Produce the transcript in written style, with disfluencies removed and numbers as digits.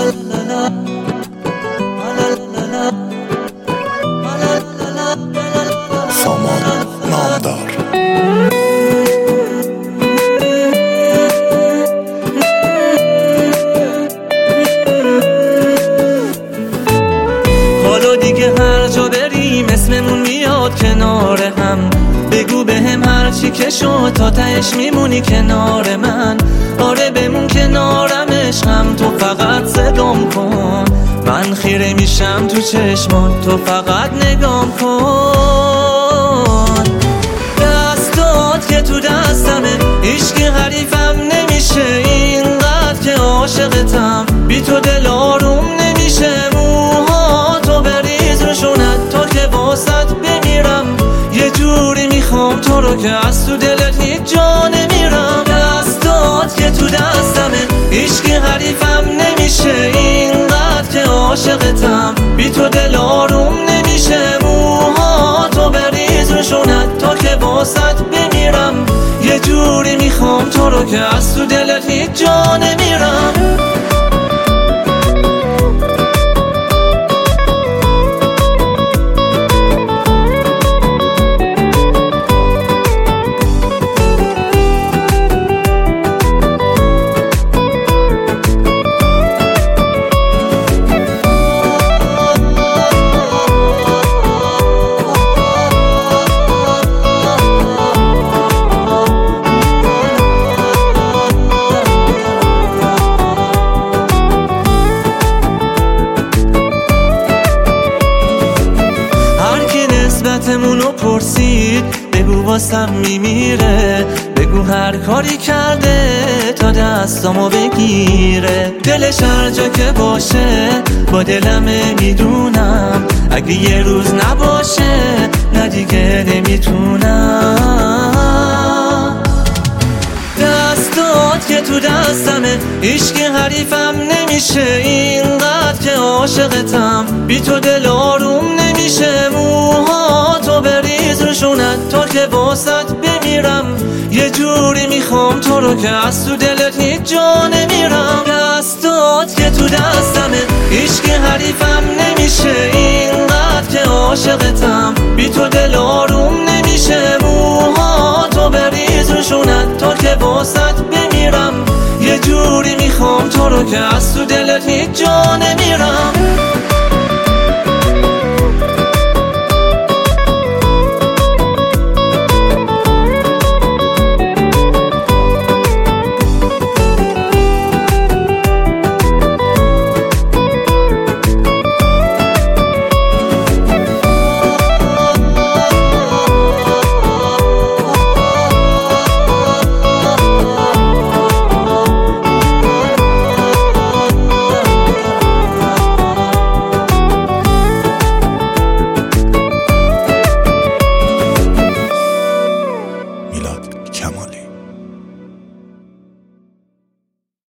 سامان نامدار. حالا دیگه هر جا بریم اسممون میاد کنار هم. بگو بهم هرچی که شد تا تهش میمونی کنار من. آره بمون کنارم عشقم، تو فقط صدام کن. من خیره میشم تو چشمات، تو فقط نگام کن. دستات که تو دستمه، هیچکی حریفم نمیشه. اینقدر که عاشقتم، بی تو دل آروم نمیشه. موهاتو بریز روشونت تا که واسط بمیرم. یه جوری میخوام تو رو که از تو دلت هیچ جا نمیرم. دستات که تو دستمه، هیچکی حریفم نمیشه. اینقدر که عاشقتم، بی تو دل آروم نمیشه. موهاتو بریز روشونت تا که واسط بمیرم. یه جوری میخوام تو رو که از تو دلت هیچ جا نمیرم. نسبتمونو پرسید، بگو واسم میمیره. بگو هر کاری کرده تا دستامو بگیره. دلش هر جا که باشه با دلمه میدونم. اگه یه روز نباشه نه دیگه نمیتونم. دستات که تو دستمه، هیچکی حریفم نمیشه. اینقدر که عاشقتم، بی تو دل آروم نمیشه. موهاتو بریز روشونت تا که واسط بمیرم. یه جوری میخوام تو رو که از تو دلت هیچ جا نمیرم. دستات که تو دستمه، هیچکی حریفم نمیشه. اینقدر که عاشقتم، بی تو دل آروم نمیشه. موهاتو بریز روشونت تا که واسط بمیرم. یه جوری میخوام تو رو که از تو دلت هیچ جا نمیرم.